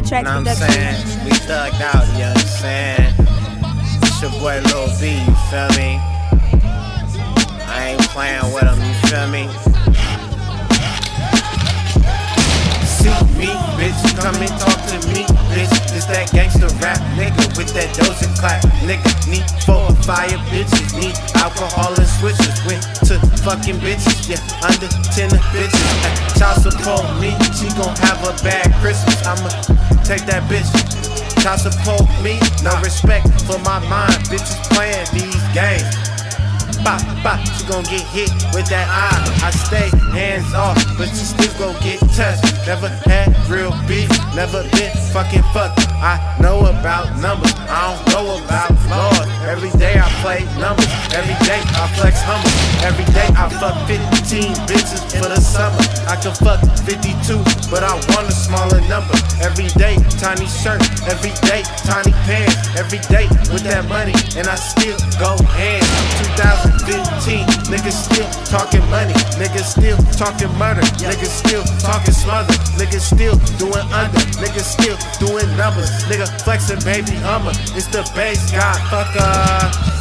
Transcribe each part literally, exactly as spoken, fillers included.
Tracks Know what I'm production. saying? We thugged out, you understand? It's your boy Lil B, you feel me? I ain't playing with him, you feel me? See me, bitch, come and talk to me, bitch. It's that gangsta rap nigga with that Doja Cat nigga. Need four or five bitches, need alcohol and switches. Went to fucking bitches, yeah, under ten bitches. Ay, child support me, she gon' have a bad Christmas. I'ma take that bitch. Child support me, no respect for my mind. Bitches playing these games. Bop, bop, she gon' get hit with that eye. I stay hands off, but you still gon' get touched. Never had real beef, never been fucking fucked. I know about numbers, I don't know about Lord. Every day I play numbers, every day I flex hummus. Every day I fuck fifteen bitches for the summer. I can fuck fifty-two, but I want a smaller number. Every day, tiny shirt, every day, tiny pants. Every day with that money, and I still go ham. two thousand fifteen, niggas still talking money, niggas still talking murder, niggas still talking smother, niggas still doing under, niggas still doing numbers, nigga flexing baby Hummer, it's the bass god fucker.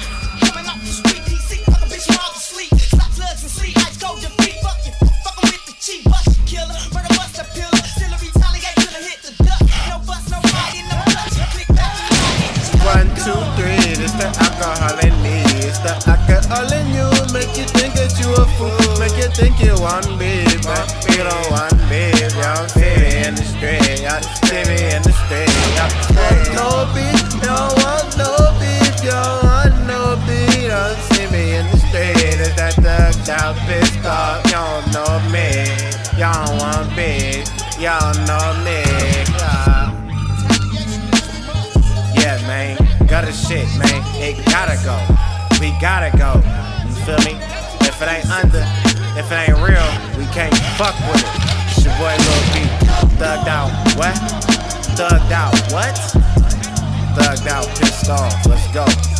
One, two, three, it's the alcohol in me. It's the alcohol in you, make you think that you a fool. Make you think you want me, but you don't want me. Y'all see me in the street, y'all see me in the street. Y'all want no beef, y'all want no beef, y'all want no beef. Y'all see me in the street, it's that thugged out pissed off. Y'all know me, y'all want beef, y'all know me. Yeah. Yeah, man, gutter shit, man, it gotta go. We gotta go, you feel me? If it ain't under, if it ain't real, we can't fuck with it. It's your boy Lil B, thugged out, what? Thugged out, what? Thugged out, pissed off, let's go.